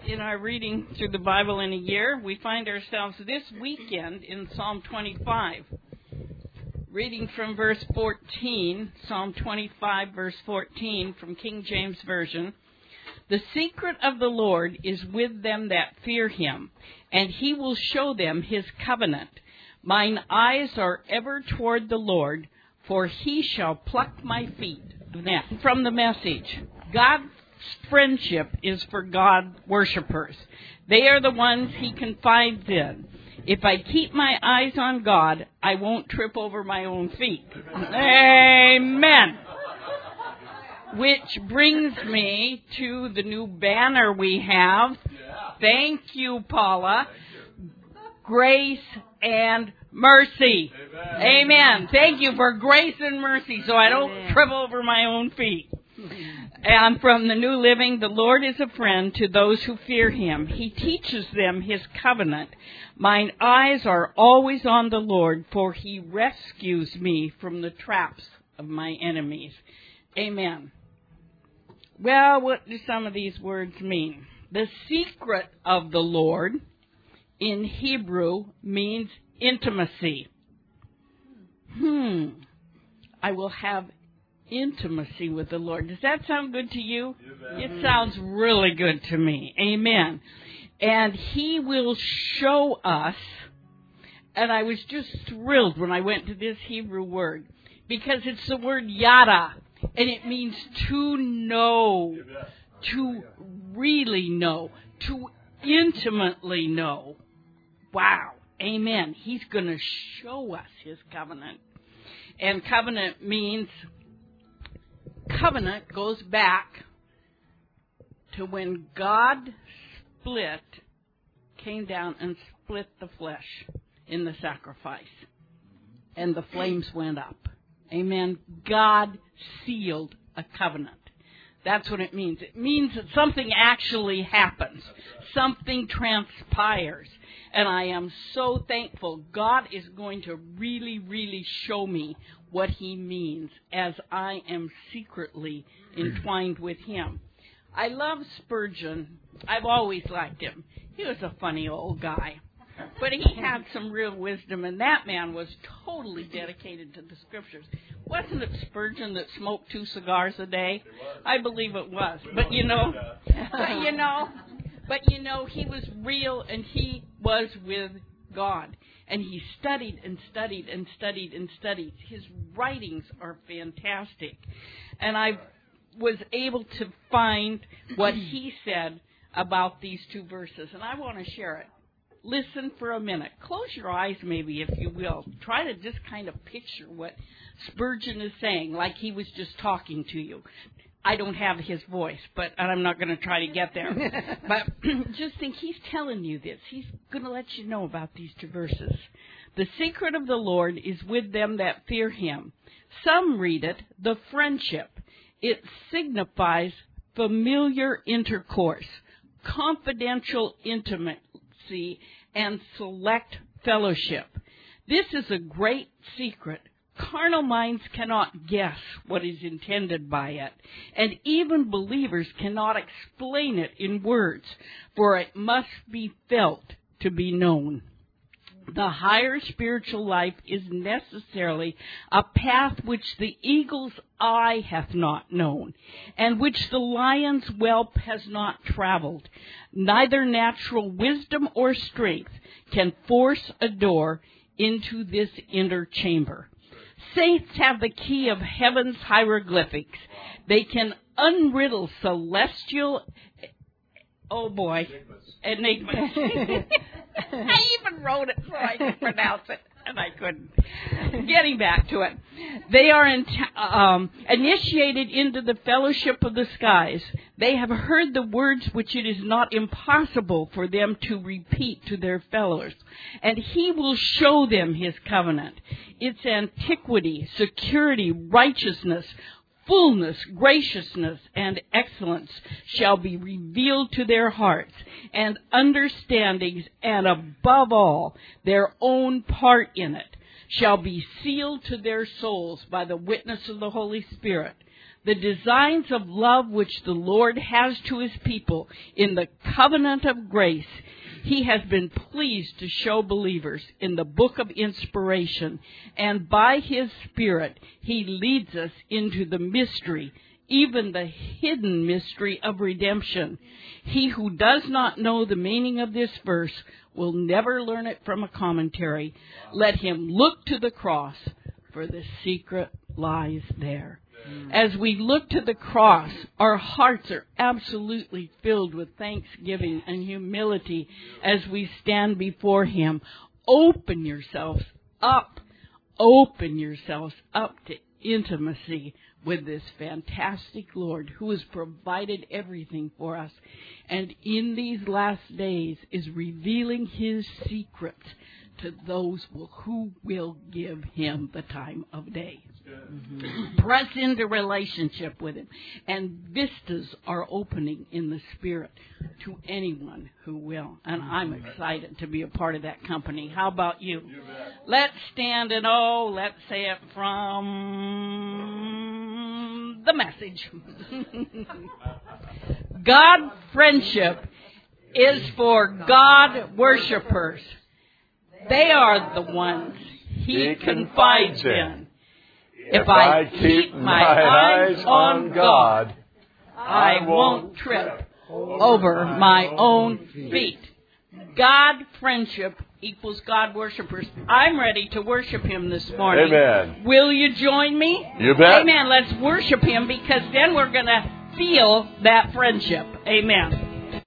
in our reading through the Bible in a year, we find ourselves this weekend in Psalm 25. Reading from verse 14, Psalm 25, verse 14 from King James Version. The secret of the Lord is with them that fear him, and he will show them his covenant. Mine eyes are ever toward the Lord, for he shall pluck my feet. From the Message. God's friendship is for God worshipers. They are the ones he confides in. If I keep my eyes on God, I won't trip over my own feet. Amen. Which brings me to the new banner we have. Thank you, Paula. Grace and mercy. Amen. Thank you for grace and mercy so I don't trip over my own feet. And from the New Living, the Lord is a friend to those who fear him. He teaches them his covenant. Mine eyes are always on the Lord, for he rescues me from the traps of my enemies. Amen. Well, what do some of these words mean? The secret of the Lord in Hebrew means intimacy. I will have intimacy with the Lord. Does that sound good to you? It sounds really good to me. Amen. And he will show us, and I was just thrilled when I went to this Hebrew word, because it's the word yada, and it means to know, to really know, to intimately know. Wow. Amen. He's going to show us his covenant. And covenant means, covenant goes back to when God came down and split the flesh in the sacrifice. And the flames went up. Amen. God sealed a covenant. That's what it means. It means that something actually happens. Something transpires. And I am so thankful. God is going to really, really show me what he means as I am secretly entwined with him. I love Spurgeon. I've always liked him. He was a funny old guy. But he had some real wisdom, and that man was totally dedicated to the Scriptures. Wasn't it Spurgeon that smoked 2 cigars a day? I believe it was. But you know, he was real, and he was with God. And he studied and studied and studied and studied. His writings are fantastic. And I was able to find what he said about these 2 verses, and I want to share it. Listen for a minute. Close your eyes, maybe, if you will. Try to just kind of picture what Spurgeon is saying, like he was just talking to you. I don't have his voice, and I'm not going to try to get there. But just think, he's telling you this. He's going to let you know about these 2 verses. The secret of the Lord is with them that fear him. Some read it, the friendship. It signifies familiar intercourse, confidential intimacy, and select fellowship. This is a great secret. Carnal minds cannot guess what is intended by it, and even believers cannot explain it in words, for it must be felt to be known. The higher spiritual life is necessarily a path which the eagle's eye hath not known, and which the lion's whelp has not traveled. Neither natural wisdom or strength can force a door into this inner chamber. Saints have the key of heaven's hieroglyphics. They can unriddle celestial, enigmas. I even wrote it so I could pronounce it, and I couldn't. Getting back to it. They are initiated into the fellowship of the skies. They have heard the words which it is not impossible for them to repeat to their fellows. And he will show them his covenant. Its antiquity, security, righteousness, fullness, graciousness, and excellence shall be revealed to their hearts, and understandings, and above all, their own part in it, shall be sealed to their souls by the witness of the Holy Spirit. the designs of love which the Lord has to His people in the covenant of grace, He has been pleased to show believers in the book of inspiration, and by His Spirit He leads us into the mystery, even the hidden mystery of redemption. He who does not know the meaning of this verse will never learn it from a commentary. Let him look to the cross, for the secret lies there. As we look to the cross, our hearts are absolutely filled with thanksgiving and humility as we stand before Him. Open yourselves up. Open yourselves up to intimacy with this fantastic Lord who has provided everything for us, and in these last days is revealing His secrets to those who will give Him the time of day. Press into relationship with Him, and vistas are opening in the Spirit to anyone who will. And I'm excited to be a part of that company. How about you? Let's stand and let's say it from the message. God friendship is for God worshipers. They are the ones He confides in. If I keep my eyes on God, I won't trip over my own feet. God friendship equals God worshipers. I'm ready to worship Him this morning. Amen. Will you join me? You bet. Amen. Let's worship Him, because then we're going to feel that friendship. Amen.